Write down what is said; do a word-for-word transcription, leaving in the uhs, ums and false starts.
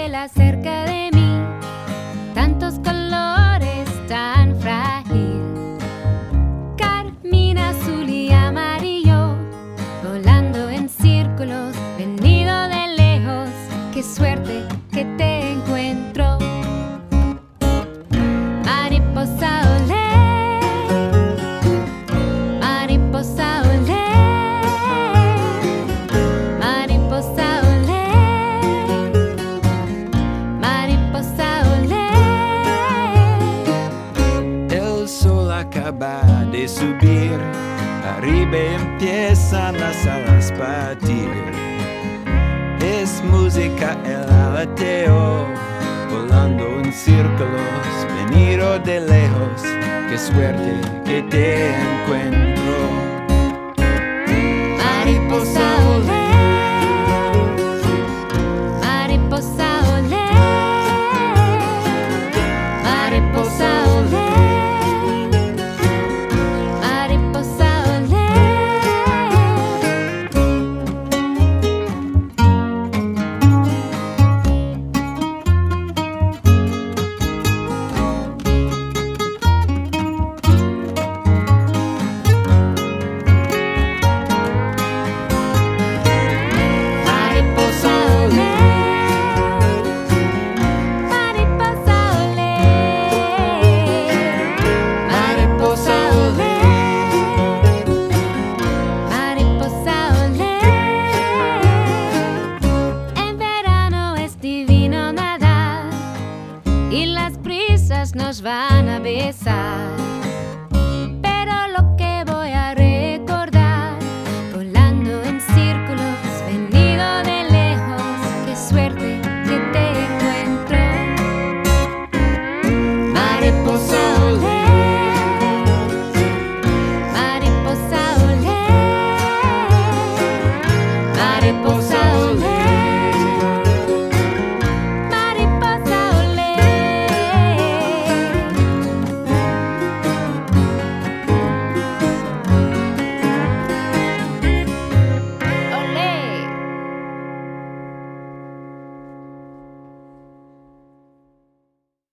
vuela cerca de mí, tantos colores, tan frágil. Carmín, azul y amarillo, volando en círculos, venido de lejos. Qué suerte que te encuentro. Mariposa olé, mariposa olé, mariposa olé, mariposa olé. El sol acaba de subir, arriba empiezan las alas a partir. Es música el aleteo, volando en círculos, venido de lejos. Qué suerte que te encuentro. Mariposa olé, mariposa olé, mariposa olé, mariposa olé. Y las brisas nos van a besar.